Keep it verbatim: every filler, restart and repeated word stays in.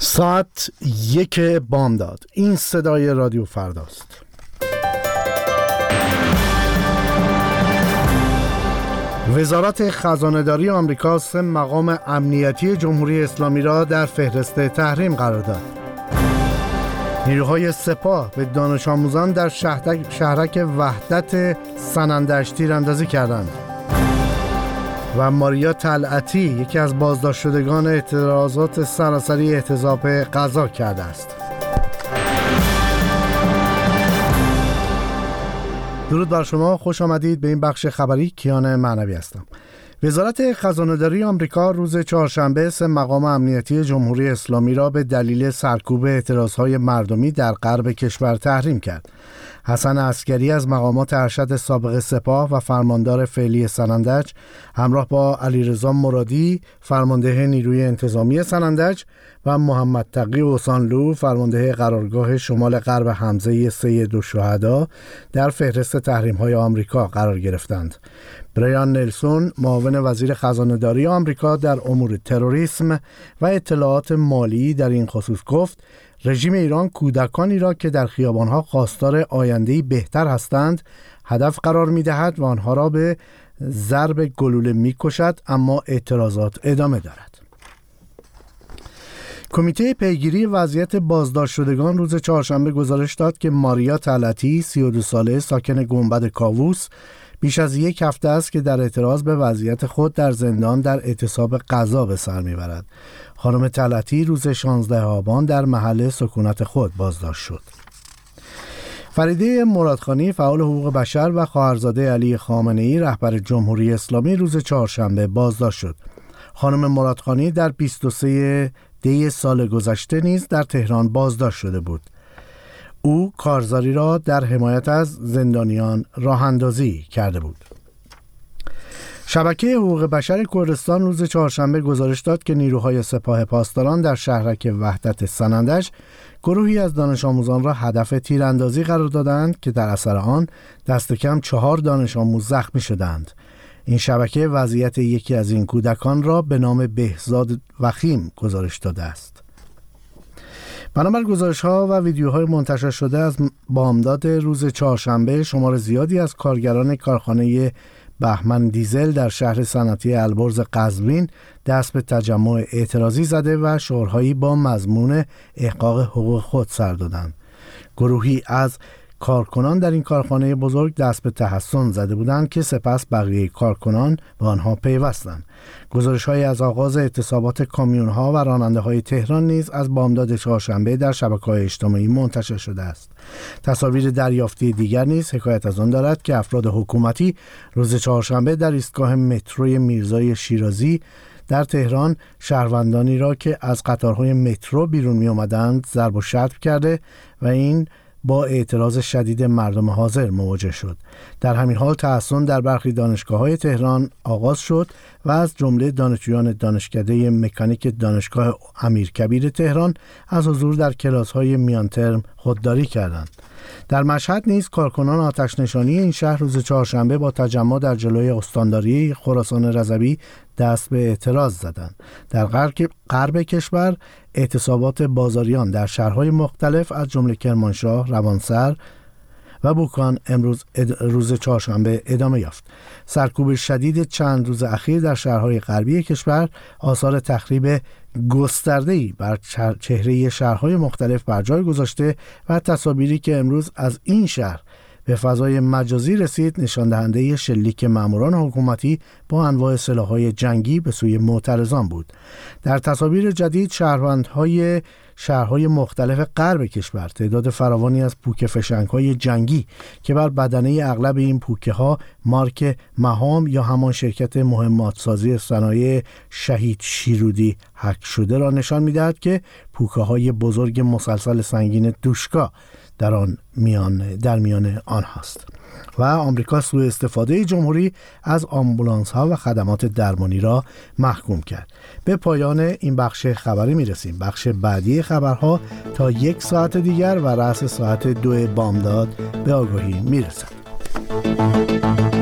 ساعت یک بامداد. این صدای رادیو فرداست. وزارت خزانه‌داری آمریکا سه مقام امنیتی جمهوری اسلامی را در فهرست تحریم قرار داد. نیروهای سپاه به دانش آموزان در شهرک, شهرک وحدت سنندج تیراندازی کردند و ماریا طلعتی یکی از بازداشت شدگان اعتراضات سراسری احتجاج غزه کرده است. درود بر شما، خوش آمدید به این بخش خبری. کیان معنوی هستم. وزارت خزانه‌داری آمریکا روز چهارشنبه سه مقام امنیتی جمهوری اسلامی را به دلیل سرکوب اعتراضهای مردمی در غرب کشور تحریم کرد. حسن عسکری از مقامات ارشد سابق سپاه و فرماندار فعلی سنندج همراه با علیرضا مرادی فرمانده نیروی انتظامی سنندج و محمد تقی اوسانلو فرمانده قرارگاه شمال غرب حمزه سید الشهدا در فهرست تحریم‌های آمریکا قرار گرفتند. برایان نلسون معاون وزیر خزانه‌داری آمریکا در امور تروریسم و اطلاعات مالی در این خصوص گفت رژیم ایران کودکانی را که در خیابان‌ها خواستار آینده‌ای بهتر هستند هدف قرار می‌دهد و آنها را به ضرب گلوله می‌کشد، اما اعتراضات ادامه دارد. کمیته پیگیری وضعیت بازداشت شدگان روز چهارشنبه گزارش داد که ماریا طلعتی سی و دو ساله ساکن گنبد کاووس بیش از یک هفته است که در اعتراض به وضعیت خود در زندان در اعتصاب غزه به سر میبرد. خانم طلعتی روز شانزده آبان در محل سکونت خود بازداشت شد. فریده مرادخانی فعال حقوق بشر و خواهرزاده علی خامنه‌ای رهبر جمهوری اسلامی روز چهارشنبه بازداشت شد. خانم مرادخانی در بیست و سوم دی سال گذشته نیز در تهران بازداشت شده بود. او کارزاری را در حمایت از زندانیان راه اندازی کرده بود. شبکه حقوق بشر کردستان روز چهارشنبه گزارش داد که نیروهای سپاه پاسداران در شهرک وحدت سنندج گروهی از دانش آموزان را هدف تیراندازی قرار دادند که در اثر آن دست کم چهار دانش آموز زخمی شدند. این شبکه وضعیت یکی از این کودکان را به نام بهزاد وخیم گزارش داده است. بنابر گزارش‌ها و ویدیوهای منتشر شده از بامداد روز چهارشنبه، شمار زیادی از کارگران کارخانه بهمن دیزل در شهر صنعتی البرز قزوین دست به تجمع اعتراضی زده و شعارهایی با مضمون احقاق حقوق خود سر دادند. گروهی از کارکنان در این کارخانه بزرگ دست به تحصن زده بودند که سپس بقیه کارکنان به آنها پیوستند. گزارش‌هایی از آغاز اعتصابات کامیون‌ها و راننده‌های تهران نیز از بامداد چهارشنبه در شبکه‌های اجتماعی منتشر شده است. تصاویر دریافتی دیگر نیز حکایت از آن دارد که افراد حکومتی روز چهارشنبه در ایستگاه متروی میرزای شیرازی در تهران شهروندانی را که از قطارهای مترو بیرون می آمدند ضرب و شتم کرده و این با اعتراض شدید مردم حاضر مواجه شد. در همین حال تحصن در برخی دانشگاه‌های تهران آغاز شد و از جمله دانشجویان دانشکده مکانیک دانشگاه امیرکبیر تهران از حضور در کلاس‌های میان ترم خودداری کردند. در مشهد نیز کارکنان آتش نشانی این شهر روز چهارشنبه با تجمع در جلوی استانداری خراسان رضوی دست به اعتراض زدند. در غرب کشور اعتصابات بازاریان در شهرهای مختلف از جمله کرمانشاه، روانسر و بوکان امروز اد... روز چهارشنبه ادامه یافت. سرکوب شدید چند روز اخیر در شهرهای غربی کشور آثار تخریب گسترده‌ای بر چهره شهرهای مختلف بر جای گذاشته و تصاویری که امروز از این شهر به فضای مجازی رسید نشان دهنده شلیک ماموران حکومتی با انواع سلاح‌های جنگی به سوی معترضان بود. در تصاویر جدید شهروندهای شهرهای مختلف غرب کشور تعداد فراوانی از پوکه فشنگ‌های جنگی که بر بدنه اغلب این پوکه‌ها مارک مهام یا همان شرکت مهمات سازی صنایع شهید شیرودی حک شده را نشان می‌دهد که پوکه‌های بزرگ مسلسل سنگین دوشکا در آن میان در میان آنهاست. و آمریکا سوء استفاده جمهوری از آمبولانس ها و خدمات درمانی را محکوم کرد. به پایان این بخش خبری می رسیم. بخش بعدی خبرها تا یک ساعت دیگر و رأس ساعت دو بامداد به آگاهی می رسد.